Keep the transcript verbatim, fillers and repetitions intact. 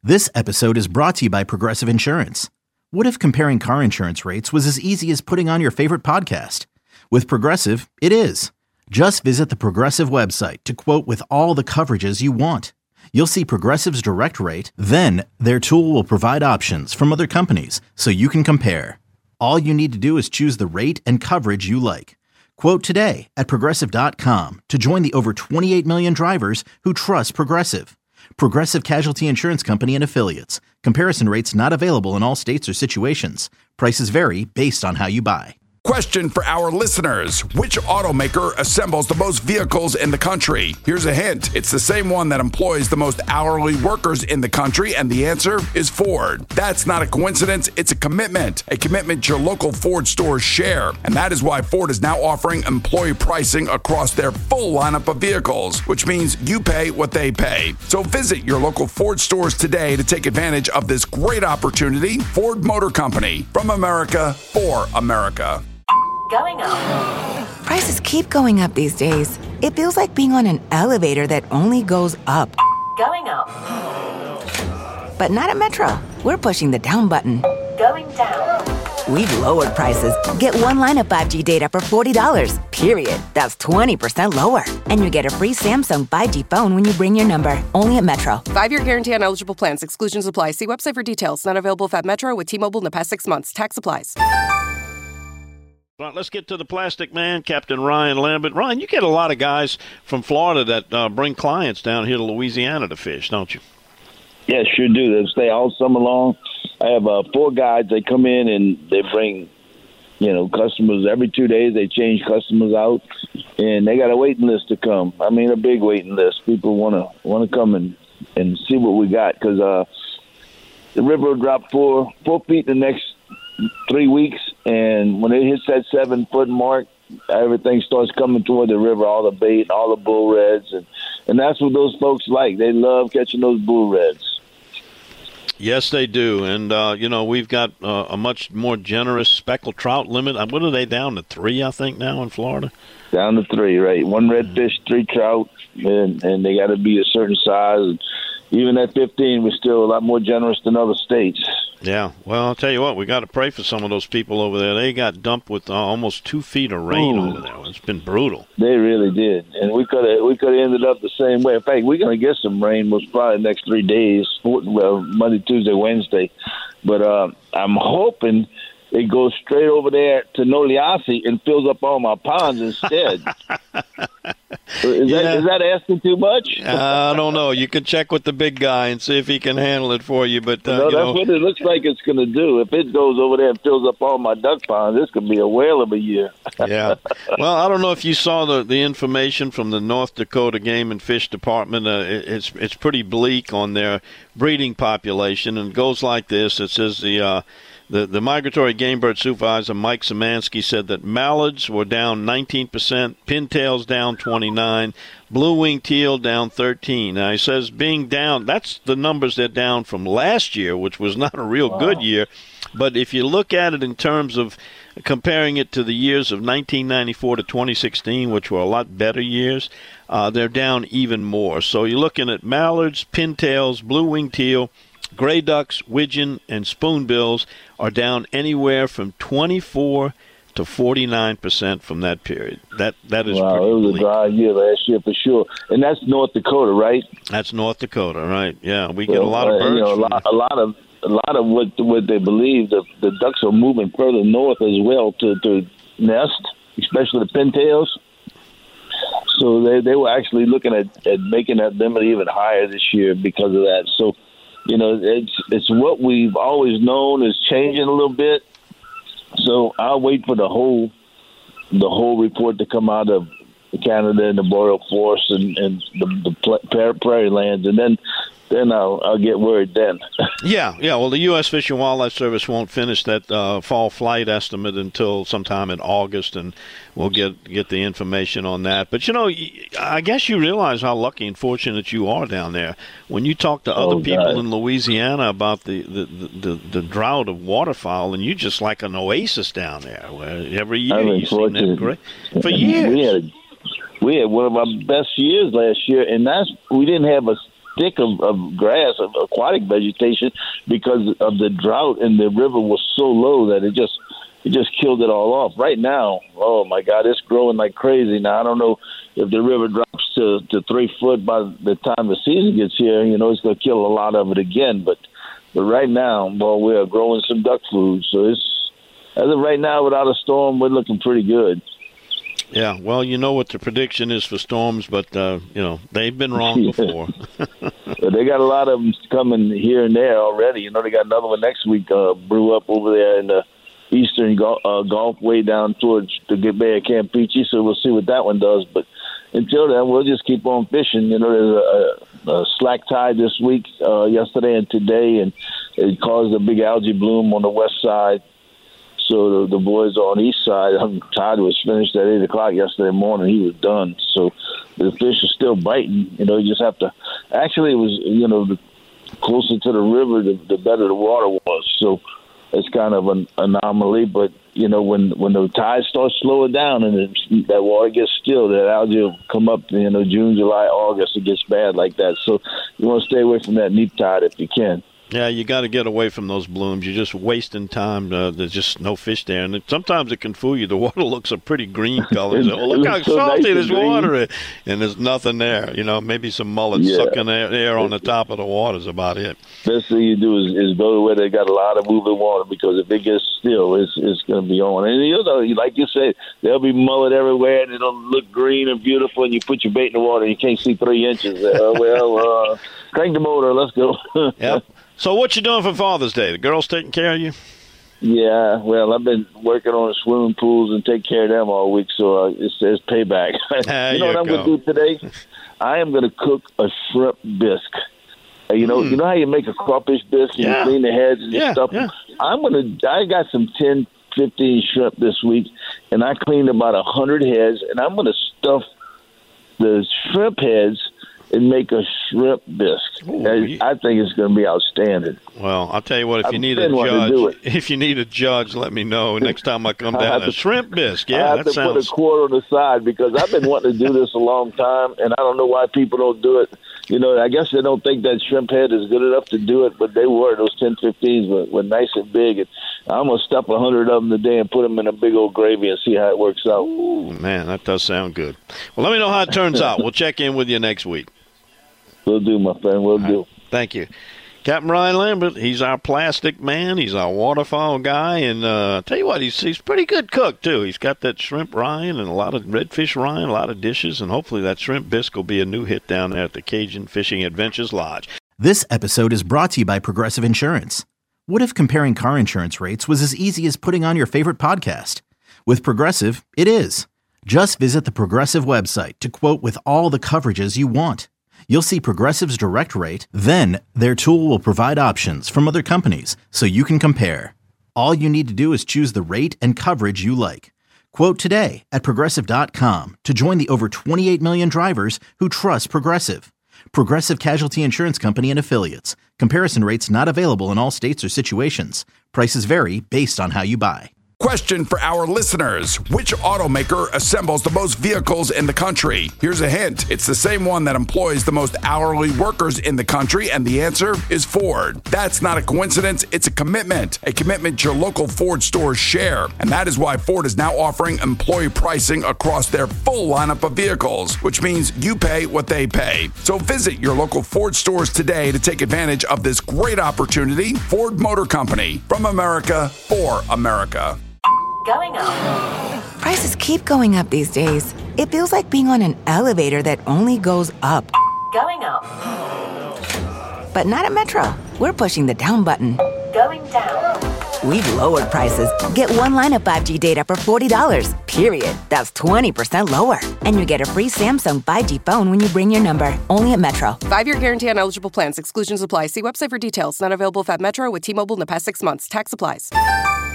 This episode is brought to you by Progressive Insurance. What if comparing car insurance rates was as easy as putting on your favorite podcast? With Progressive, it is. Just visit the Progressive website to quote with all the coverages you want. You'll see Progressive's direct rate, then their tool will provide options from other companies so you can compare. All you need to do is choose the rate and coverage you like. Quote today at progressive dot com to join the over twenty-eight million drivers who trust Progressive. Progressive Casualty Insurance Company and Affiliates. Comparison rates not available in all states or situations. Prices vary based on how you buy. Question for our listeners. Which automaker assembles the most vehicles in the country? Here's a hint. It's the same one that employs the most hourly workers in the country, and the answer is Ford. That's not a coincidence. It's a commitment. A commitment your local Ford stores share. And that is why Ford is now offering employee pricing across their full lineup of vehicles, which means you pay what they pay. So visit your local Ford stores today to take advantage of this great opportunity. Ford Motor Company. From America, for America. Going up. Prices keep going up these days. It feels like being on an elevator that only goes up. Going up. But not at Metro. We're pushing the down button. Going down. We've lowered prices. Get one line of five G data for forty dollars, period. That's twenty percent lower. And you get a free Samsung five G phone when you bring your number. Only at Metro. Five-year guarantee on eligible plans. Exclusions apply. See website for details. Not available at Metro with T-Mobile in the past six months. Tax applies. All right, let's get to the Plastic Man, Captain Ryan Lambert. Ryan, you get a lot of guys from Florida that uh, bring clients down here to Louisiana to fish, don't you? Yeah, sure do. They stay all summer long. I have uh, four guides. They come in and they bring, you know, customers every two days. They change customers out, and they got a waiting list to come. I mean, a big waiting list. People want to want to come and, and see what we got because uh, the river will drop four four feet in the next three weeks, and when it hits that seven foot mark, everything starts coming toward the river, all the bait, all the bull reds, and, and that's what those folks like. They love catching those bull reds. Yes, they do, and uh, you know, we've got uh, a much more generous speckled trout limit. What are they down to, three, I think, now in Florida? Down to three, right. One redfish, three trout, and, and they got to be a certain size. And even at fifteen, we're still a lot more generous than other states. Yeah, well, I'll tell you what, we got to pray for some of those people over there. They got dumped with uh, almost two feet of rain Ooh. over there. It's been brutal. They really did, and we could have we could have ended up the same way. In fact, we're going to get some rain most probably the next three days, well, Monday, Tuesday, Wednesday. But uh, I'm hoping it goes straight over there to Noliasi and fills up all my ponds instead. Is, yeah. that, is that asking too much? uh, I don't know. You can check with the big guy and see if he can handle it for you. But uh, no, you that's know. what it looks like it's going to do. If it goes over there and fills up all my duck ponds, this could be a whale of a year. Yeah. Well, I don't know if you saw the, the information from the North Dakota Game and Fish Department. Uh, it, it's it's pretty bleak on their breeding population, and it goes like this. It says the uh, The, the migratory game bird supervisor, Mike Szymanski, said that mallards were down nineteen percent, pintails down twenty-nine, blue-winged teal down thirteen. Now, he says being down, that's the numbers they're down from last year, which was not a real wow. good year. But if you look at it in terms of comparing it to the years of nineteen ninety-four to twenty sixteen, which were a lot better years, uh, they're down even more. So you're looking at mallards, pintails, blue-winged teal, gray ducks, widgeon, and spoonbills are down anywhere from twenty-four to forty-nine percent from that period. That that is wow. Pretty it was bleak. a dry year last year for sure, and that's North Dakota, right? That's North Dakota, right? Yeah, we well, get a lot of birds. Uh, you know, a, lot, a lot of a lot of what what they believe the the ducks are moving further north as well to to nest, especially the pintails. So they they were actually looking at, at making that limit even higher this year because of that. So. You know, it's it's what we've always known is changing a little bit. So I'll wait for the whole the whole report to come out of Canada and the boreal forest and, and the, the prairie lands, and then then I'll I'll get worried then. yeah, yeah. Well, the U S Fish and Wildlife Service won't finish that uh, fall flight estimate until sometime in August, and we'll get get the information on that. But you know, I guess you realize how lucky and fortunate you are down there. When you talk to other oh, people God. in Louisiana about the the, the, the drought of waterfowl, and you just like an oasis down there, where every year you see that great for years. We had we had one of our best years last year, and that's we didn't have a thick of, of grass, of aquatic vegetation, because of the drought, and the river was so low that it just it just killed it all off. Right now, oh my God, it's growing like crazy. Now I don't know if the river drops to, to three foot by the time the season gets here. You know, it's going to kill a lot of it again. But but right now, well, we are growing some duck food, so it's as of right now, without a storm, we're looking pretty good. Yeah, well, you know what the prediction is for storms, but, uh, you know, they've been wrong before. But they got a lot of them coming here and there already. You know, they got another one next week uh, brew up over there in the eastern Gulf, uh, Gulf way down towards the Bay of Campeche, so we'll see what that one does. But until then, we'll just keep on fishing. You know, there's a, a slack tide this week, uh, yesterday and today, and it caused a big algae bloom on the west side. So the, the boys on the east side, um, Todd was finished at eight o'clock yesterday morning. He was done. So the fish are still biting. You know, you just have to. Actually, it was, you know, the closer to the river, the, the better the water was. So it's kind of an anomaly. But, you know, when, when the tide starts slowing down and it, that water gets still, that algae will come up, you know, June, July, August, it gets bad like that. So you want to stay away from that neap tide if you can. Yeah, you got to get away from those blooms. You're just wasting time. Uh, there's just no fish there. And it, sometimes it can fool you. The water looks a pretty green color. So, oh, look how so salty nice this green. water is. And there's nothing there. You know, maybe some mullets Yeah. sucking air, air on the top of the water is about it. Best thing you do is, is go to where they got a lot of moving water, because if it gets still, it's, it's going to be on. And, you know, like you said, there'll be mullet everywhere, and it'll look green and beautiful, and you put your bait in the water, and you can't see three inches. Uh, well, uh, crank the motor. Let's go. Yep. So what you doing for Father's Day? The girls taking care of you? Yeah, well, I've been working on swimming pools and take care of them all week, so uh, it's, it's payback. There you know you what I'm go. going to do today? I am going to cook a shrimp bisque. Uh, you know, Mm. you know how you make a crawfish bisque and Yeah. you clean the heads and Yeah, stuff. yeah. I'm going to. I got some ten, fifteen shrimp this week, and I cleaned about a hundred heads, and I'm going to stuff the shrimp heads and make a shrimp bisque. Ooh, I, you- I think it's going to be outstanding. Well, I'll tell you what, if you I've need a been wanting to do judge, it. if you need a judge, let me know. Next time I come I down, have a to- shrimp bisque. I Yeah, have that to sounds... put a quarter on the side, because I've been wanting to do this a long time, and I don't know why people don't do it. You know, I guess they don't think that shrimp head is good enough to do it, but they were. Those ten fifteens were, were nice and big. And I'm going to stuff a hundred of them today and put them in a big old gravy and see how it works out. Ooh, man, that does sound good. Well, let me know how it turns out. We'll check in with you next week. We'll do, my friend. We'll do. Thank you. Captain Ryan Lambert, he's our plastic man. He's our waterfowl guy. And uh, I tell you what, he's he's pretty good cook, too. He's got that shrimp Ryan and a lot of redfish Ryan, a lot of dishes. And hopefully that shrimp bisque will be a new hit down there at the Cajun Fishing Adventures Lodge. This episode is brought to you by Progressive Insurance. What if comparing car insurance rates was as easy as putting on your favorite podcast? With Progressive, it is. Just visit the Progressive website to quote with all the coverages you want. You'll see Progressive's direct rate, then their tool will provide options from other companies so you can compare. All you need to do is choose the rate and coverage you like. Quote today at Progressive dot com to join the over twenty-eight million drivers who trust Progressive. Progressive Casualty Insurance Company and Affiliates. Comparison rates not available in all states or situations. Prices vary based on how you buy. Question for our listeners. Which automaker assembles the most vehicles in the country? Here's a hint. It's the same one that employs the most hourly workers in the country, and the answer is Ford. That's not a coincidence. It's a commitment. A commitment your local Ford stores share. And that is why Ford is now offering employee pricing across their full lineup of vehicles, which means you pay what they pay. So visit your local Ford stores today to take advantage of this great opportunity. Ford Motor Company. From America, for America. Going up. Prices keep going up these days. It feels like being on an elevator that only goes up. Going up. But not at Metro. We're pushing the down button. Going down. We've lowered prices. Get one line of five G data for forty dollars, period. That's twenty percent lower. And you get a free Samsung five G phone when you bring your number. Only at Metro. Five-year guarantee on eligible plans. Exclusions apply. See website for details. Not available if at Metro with T-Mobile in the past six months. Tax applies.